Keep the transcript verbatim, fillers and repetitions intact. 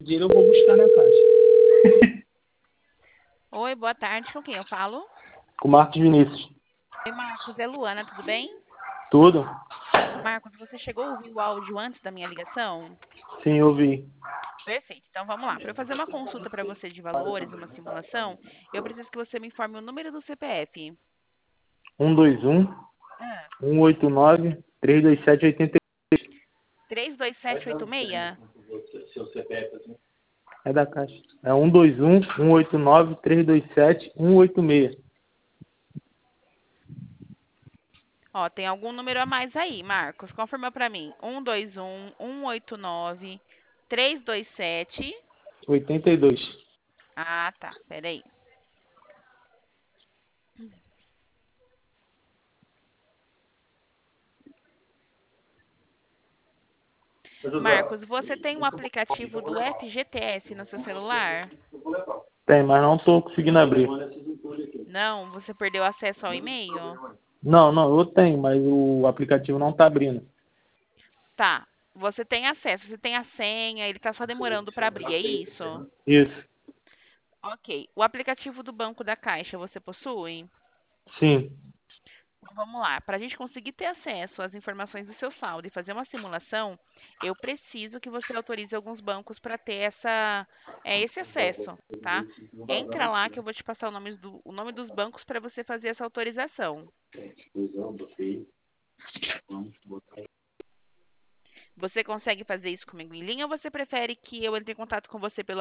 dinheiro eu vou buscar na caixa. Oi, boa tarde. Com quem eu falo? Com Marcos Vinícius. Oi, Marcos. É Luana, tudo bem? Tudo? Marcos, você chegou a ouvir o áudio antes da minha ligação? Sim, eu vi. Perfeito. Então vamos lá. Para eu fazer uma consulta para você de valores, uma simulação, eu preciso que você me informe o número do C P F. um dois um, Ah, um oito nove, três dois sete, oito seis. três dois sete oito seis? É da caixa. É um dois um, um oito nove, três dois sete, um oito seis. Ó, tem algum número a mais aí, Marcos. Confirma para mim. um dois um, um oito nove, três dois sete. oitenta e dois. Ah, tá. Peraí. Marcos, você tem um aplicativo do F G T S no seu celular? Tem, mas não tô conseguindo abrir. Não? Você perdeu acesso ao e-mail? Não, não, eu tenho, mas o aplicativo não tá abrindo. Tá. Você tem acesso, você tem a senha, ele tá só demorando para abrir, é isso? Isso. Ok. O aplicativo do Banco da Caixa você possui? Sim. Então, vamos lá. Para a gente conseguir ter acesso às informações do seu saldo e fazer uma simulação, eu preciso que você autorize alguns bancos para ter essa, é, esse acesso, tá? Entra lá que eu vou te passar o nome, do, o nome dos bancos para você fazer essa autorização. Você consegue fazer isso comigo em linha ou você prefere que eu entre em contato com você pelo